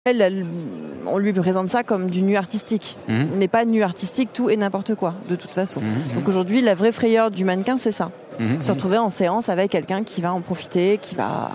On lui présente ça comme du nu artistique. On n'est pas nu artistique, tout et n'importe quoi, de toute façon. Donc aujourd'hui, la vraie frayeur du mannequin, c'est ça. Se retrouver en séance avec quelqu'un qui va en profiter, qui va...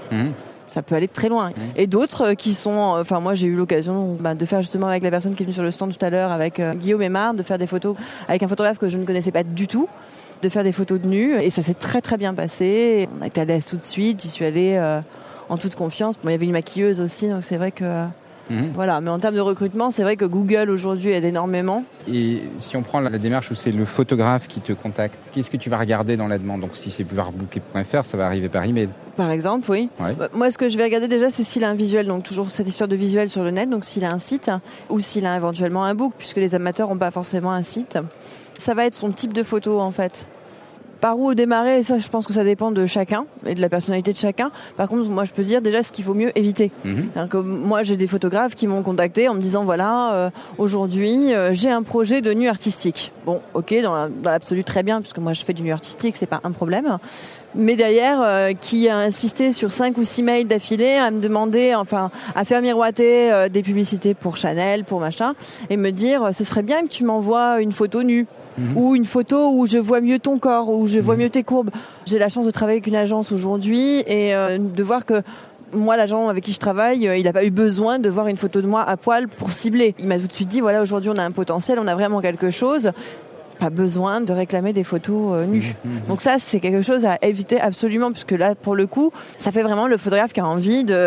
Ça peut aller très loin. Et d'autres qui sont... Enfin, moi, j'ai eu l'occasion de faire justement avec la personne qui est venue sur le stand tout à l'heure, avec Guillaume Aymar, de faire des photos avec un photographe que je ne connaissais pas du tout, de faire des photos de nus. Et ça s'est très, très bien passé. On a été à l'aise tout de suite. J'y suis allée en toute confiance. Bon, il y avait une maquilleuse aussi, donc c'est vrai que... Voilà, mais en termes de recrutement, c'est vrai que Google aujourd'hui aide énormément. Et si on prend la démarche où c'est le photographe qui te contacte, qu'est-ce que tu vas regarder dans la demande ? Donc si c'est pouvoirbooker.fr, ça va arriver par email. Par exemple, oui. Ouais. Moi, ce que je vais regarder déjà, c'est s'il a un visuel, donc toujours cette histoire de visuel sur le net, donc s'il a un site, ou s'il a éventuellement un book, puisque les amateurs n'ont pas forcément un site. Ça va être son type de photo, en fait. Par où démarrer, ça, je pense que ça dépend de chacun et de la personnalité de chacun. Par contre, moi, je peux dire déjà ce qu'il vaut mieux éviter. Moi, j'ai des photographes qui m'ont contacté en me disant voilà, aujourd'hui, j'ai un projet de nu artistique. Bon, ok, dans l'absolu, très bien, puisque moi, je fais du nu artistique, c'est pas un problème. Mais derrière, qui a insisté sur 5 ou 6 mails d'affilée à me demander, enfin, à faire miroiter des publicités pour Chanel, pour machin, et me dire, ce serait bien que tu m'envoies une photo nue, ou une photo où je vois mieux ton corps, où je vois mieux tes courbes. J'ai la chance de travailler avec une agence aujourd'hui, et de voir que moi, l'agent avec qui je travaille, il n'a pas eu besoin de voir une photo de moi à poil pour cibler. Il m'a tout de suite dit, voilà, aujourd'hui, on a un potentiel, on a vraiment quelque chose. Pas besoin de réclamer des photos nues. Donc ça, c'est quelque chose à éviter absolument, puisque là, pour le coup, ça fait vraiment le photographe qui a envie de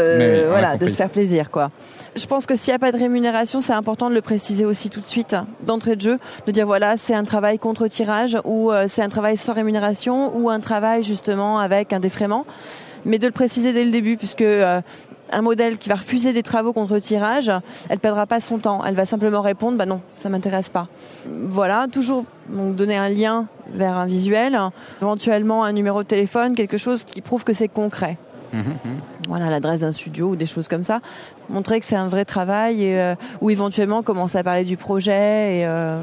se faire plaisir, quoi. Je pense que s'il n'y a pas de rémunération, c'est important de le préciser aussi tout de suite, d'entrée de jeu, de dire voilà, c'est un travail contre tirage, ou c'est un travail sans rémunération, ou un travail justement avec un défraiement. Mais de le préciser dès le début, puisque un modèle qui va refuser des travaux contre tirage, elle perdra pas son temps. Elle va simplement répondre, bah non, ça m'intéresse pas. Voilà, toujours donc donner un lien vers un visuel, éventuellement un numéro de téléphone, quelque chose qui prouve que c'est concret. Voilà, l'adresse d'un studio ou des choses comme ça. Montrer que c'est un vrai travail ou éventuellement commencer à parler du projet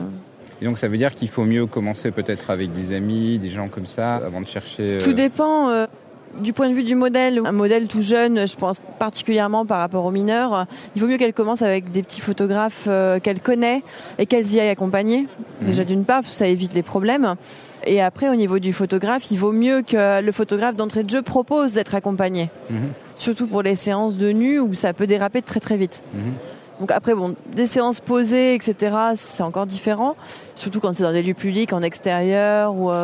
Et donc ça veut dire qu'il faut mieux commencer peut-être avec des amis, des gens comme ça, avant de chercher... Tout dépend... Du point de vue du modèle, un modèle tout jeune, je pense particulièrement par rapport aux mineurs, il vaut mieux qu'elle commence avec des petits photographes qu'elle connaît et qu'elle y aille accompagner. Déjà d'une part, ça évite les problèmes. Et après, au niveau du photographe, il vaut mieux que le photographe d'entrée de jeu propose d'être accompagné. Surtout pour les séances de nu où ça peut déraper très très vite. Donc après, des séances posées, etc., c'est encore différent. Surtout quand c'est dans des lieux publics, en extérieur ou...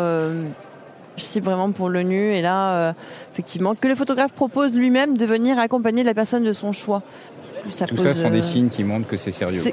Je cible vraiment pour le nu et là, effectivement, que le photographe propose lui-même de venir accompagner la personne de son choix. Tout ça sont des signes qui montrent que c'est sérieux.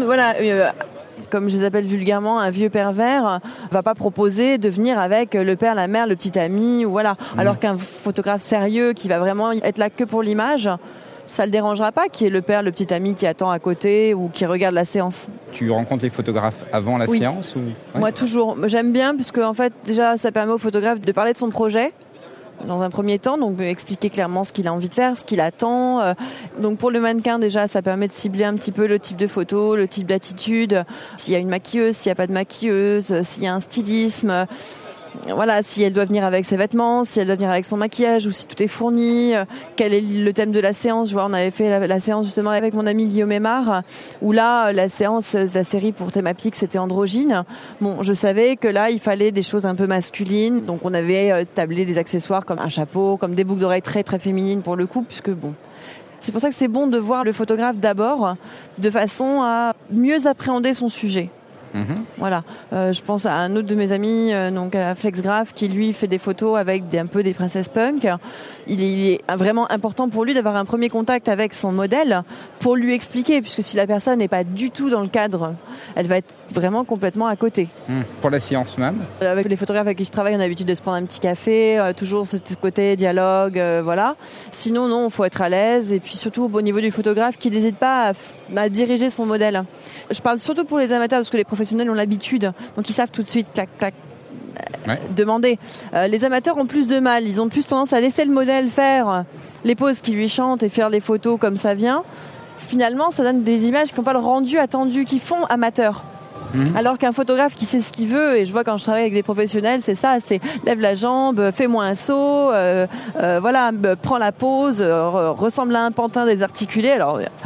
Comme je les appelle vulgairement, un vieux pervers va pas proposer de venir avec le père, la mère, le petit ami, ou voilà. Alors qu'un photographe sérieux qui va vraiment être là que pour l'image, ça le dérangera pas qu'il y ait le père, le petit ami qui attend à côté ou qui regarde la séance. Tu rencontres les photographes avant la séance ou... Moi toujours. J'aime bien puisque en fait déjà ça permet au photographe de parler de son projet dans un premier temps, donc expliquer clairement ce qu'il a envie de faire, ce qu'il attend. Donc pour le mannequin déjà ça permet de cibler un petit peu le type de photo, le type d'attitude, s'il y a une maquilleuse, s'il n'y a pas de maquilleuse, s'il y a un stylisme. Voilà, si elle doit venir avec ses vêtements, si elle doit venir avec son maquillage ou si tout est fourni, quel est le thème de la séance. Je vois, on avait fait la séance justement avec mon ami Guillaume Aymar, où là, la série pour Thémapique, c'était androgyne. Bon, je savais que là, il fallait des choses un peu masculines, donc on avait tablé des accessoires comme un chapeau, comme des boucles d'oreilles très très féminines pour le coup, puisque bon... C'est pour ça que c'est bon de voir le photographe d'abord, de façon à mieux appréhender son sujet. Voilà, je pense à un autre de mes amis, donc à Flexgraph, qui lui fait des photos avec un peu des princesses punk. Il est vraiment important pour lui d'avoir un premier contact avec son modèle pour lui expliquer, puisque si la personne n'est pas du tout dans le cadre, elle va être vraiment complètement à côté. Pour la séance même, avec les photographes avec qui je travaille, on a l'habitude de se prendre un petit café, toujours ce côté dialogue, voilà. Sinon, non, il faut être à l'aise, et puis surtout au niveau du photographe, qui n'hésite pas à diriger son modèle. Je parle surtout pour les amateurs, parce que les professionnels ont l'habitude, donc ils savent tout de suite, clac, clac, demander. Les amateurs ont plus de mal, ils ont plus tendance à laisser le modèle faire les poses qui lui chantent et faire les photos comme ça vient. Finalement, ça donne des images qui n'ont pas le rendu attendu, qui font amateur. Alors qu'un photographe qui sait ce qu'il veut, et je vois quand je travaille avec des professionnels, c'est ça, c'est lève la jambe, fais-moi un saut, voilà, prends la pose, ressemble à un pantin désarticulé. Alors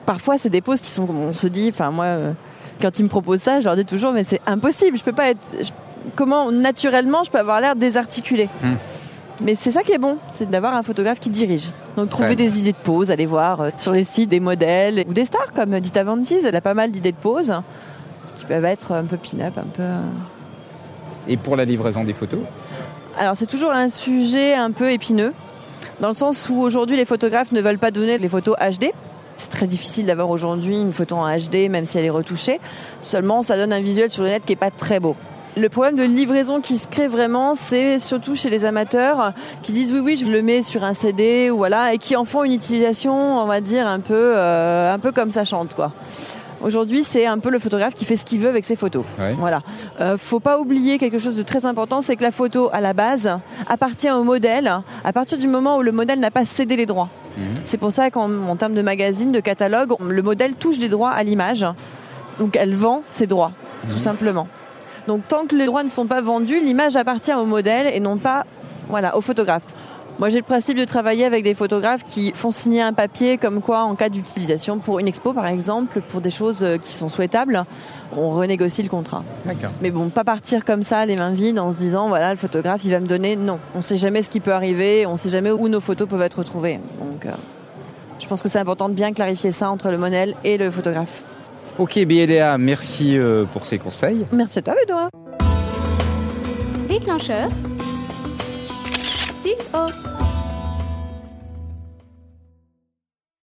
parfois c'est des poses qui sont, on se dit, enfin moi, quand ils me proposent ça, je leur dis toujours, mais c'est impossible, je peux pas être, comment naturellement je peux avoir l'air désarticulé. Mais c'est ça qui est bon, c'est d'avoir un photographe qui dirige. Donc trouver des idées de poses, aller voir sur les sites des modèles ou des stars comme Dita Von Teese, elle a pas mal d'idées de poses qui peuvent être un peu pin-up, un peu... Et pour la livraison des photos ? Alors c'est toujours un sujet un peu épineux, dans le sens où aujourd'hui les photographes ne veulent pas donner les photos HD. C'est très difficile d'avoir aujourd'hui une photo en HD, même si elle est retouchée. Seulement, ça donne un visuel sur le net qui est pas très beau. Le problème de livraison qui se crée vraiment, c'est surtout chez les amateurs qui disent oui, je le mets sur un CD, ou voilà, et qui en font une utilisation, on va dire, un peu comme ça chante, quoi. Aujourd'hui, c'est un peu le photographe qui fait ce qu'il veut avec ses photos. Ouais. Voilà. Faut pas oublier quelque chose de très important, c'est que la photo, à la base, appartient au modèle à partir du moment où le modèle n'a pas cédé les droits. C'est pour ça qu'en termes de magazine, de catalogue, le modèle touche des droits à l'image. Donc, elle vend ses droits, tout simplement. Donc tant que les droits ne sont pas vendus, l'image appartient au modèle et non pas au photographe. Moi j'ai le principe de travailler avec des photographes qui font signer un papier comme quoi en cas d'utilisation pour une expo par exemple, pour des choses qui sont souhaitables, on renégocie le contrat. D'accord. Mais bon, pas partir comme ça les mains vides en se disant voilà le photographe il va me donner, non. On sait jamais ce qui peut arriver, on sait jamais où nos photos peuvent être retrouvées. Donc je pense que c'est important de bien clarifier ça entre le modèle et le photographe. Ok, Léa, merci pour ces conseils. Merci à toi, Benoît. Déclencheur. Du haut.